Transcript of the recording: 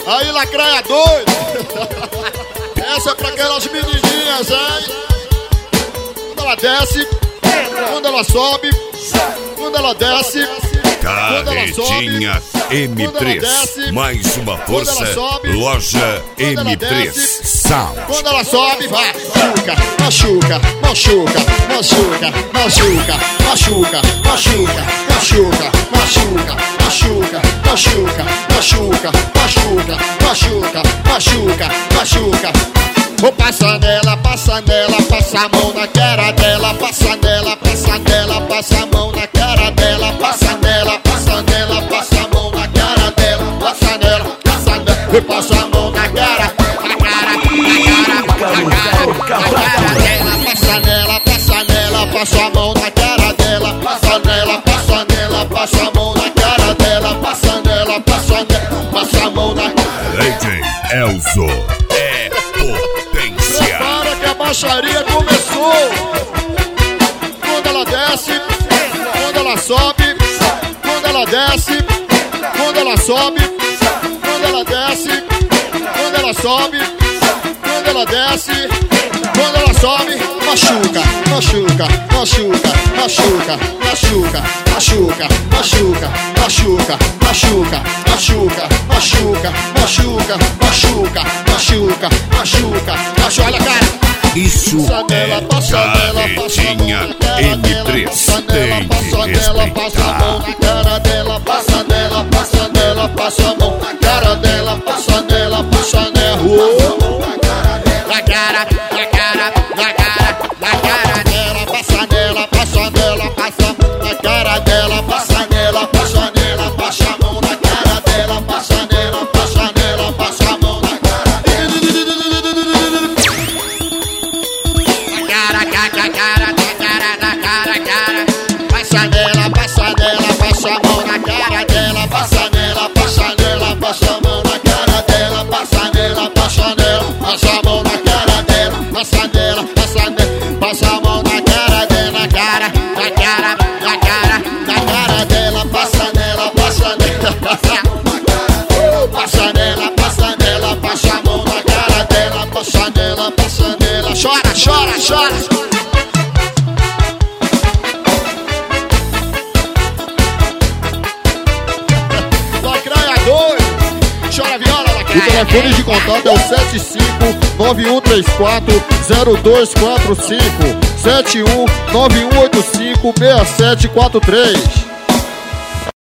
Aí, lacraia doido. Essa é pra aquelas menininhas, hein? Quando ela desce, quando ela sobe, quando ela desce, Carretinha M3, mais uma força, loja M3 Sound. Quando ela sobe, vai, machuca, machuca, machuca, machuca, machuca, machuca, machuca, machuca, machuca, machuca, machuca, machuca, machuca, machuca, machuca. Vou passar nela, passa nela, passa a mão na cara dela, passa nela, passa nela, passa a mão na cara dela, passa nela, passa nela, passa a mão na cara dela, passa nela, passa nela, vou passar a mão na cara, na cara, dela, passa nela, passa nela, passa a mão na cara dela, passa nela, passa nela, passa a mão na cara dela, passa nela, passa nela, passa a mão na cara. DJ Elzo é potência. Prepara que a baixaria começou. Quando ela desce, quando ela sobe, quando ela desce, quando ela sobe, quando ela desce, quando ela sobe, quando ela desce, quando ela sobe, machuca, machuca, machuca, machuca, machuca, machuca, machuca, machuca, machuca, machuca, machuca, machuca, machuca, machuca, machuca, machuca, olha cara. Isso é Carretinha M3, tem que respeitar. Passa a mão na cara dela, passa nela, passa nela, passa a mão na cara dela, passa nela, passa nela. Na cara, na cara, na cara, na cara dela, passa nela, passa nela, passa a mão na cara dela, passa nela, passa nela, passa a mão na cara dela, passa nela, passa nela, passa a mão na cara dela. Passa nela, passa nela, passa a mão na cara dela, passa nela, passa nela, passa a mão na cara dela, passa nela, passa nela, passa a mão na cara dela, passa nela, passa nela, passa a mão na cara dela, cara, na cara, na cara, na cara dela, passa nela, passa nela, passa a mão na cara, passa nela, passa nela, passa a mão na cara dela, passa nela, passa nela, chora, chora, chora. Chora viola, lacraia. O telefone de contato é o 75-9134-0245 71-9185-6743.